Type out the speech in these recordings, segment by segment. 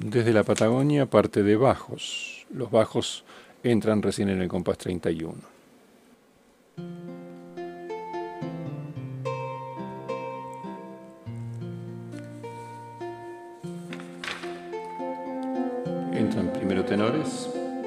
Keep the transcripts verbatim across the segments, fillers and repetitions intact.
Desde la Patagonia parte de bajos. Los bajos entran recién en el compás treinta y uno. Entran primero tenores.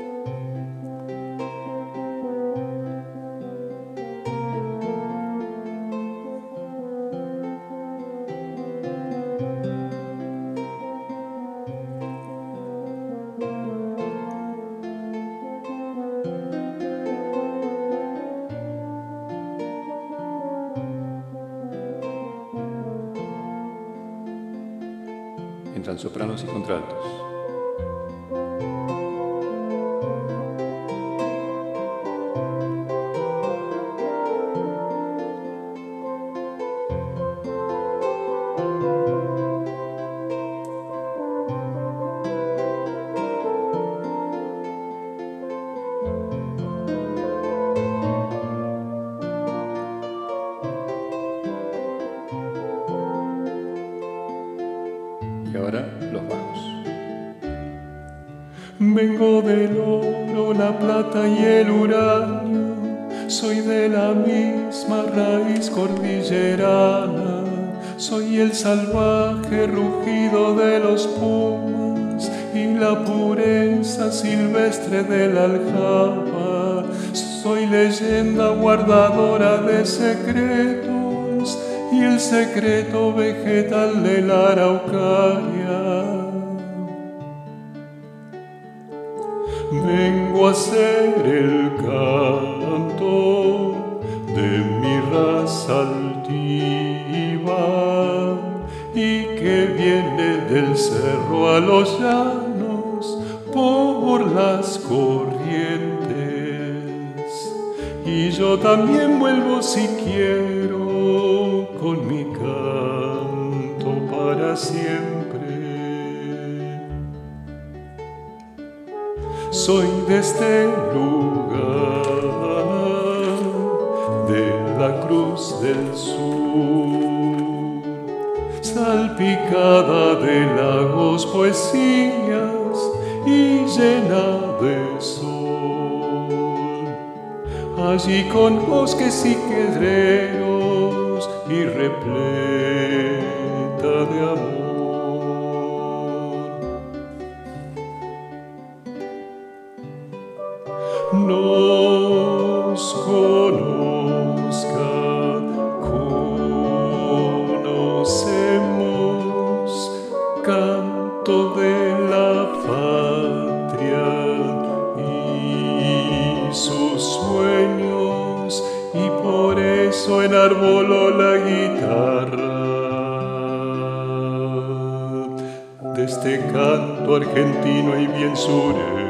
Entran sopranos y contraltos. Y ahora los bajos. Vengo del oro, la plata y el uranio, soy de la misma raíz cordillerana, soy el salvaje rugido de los pumas y la pureza silvestre de la aljaba, soy leyenda guardadora de secretos y el secreto vegetal de la araucaria. Vengo a ser el canto de mi raza altiva y que viene del cerro a los llanos por las corrientes. Y yo también vuelvo si quiero con mi canto para siempre. Soy de este lugar, de la Cruz del Sur, salpicada de lagos, poesías y llena de sol. Allí con bosques y quedreros y repleta de amor. Nos conozca, conocemos, canto de la patria y sus sueños, y por eso enarboló la guitarra de este canto argentino y bien sureño.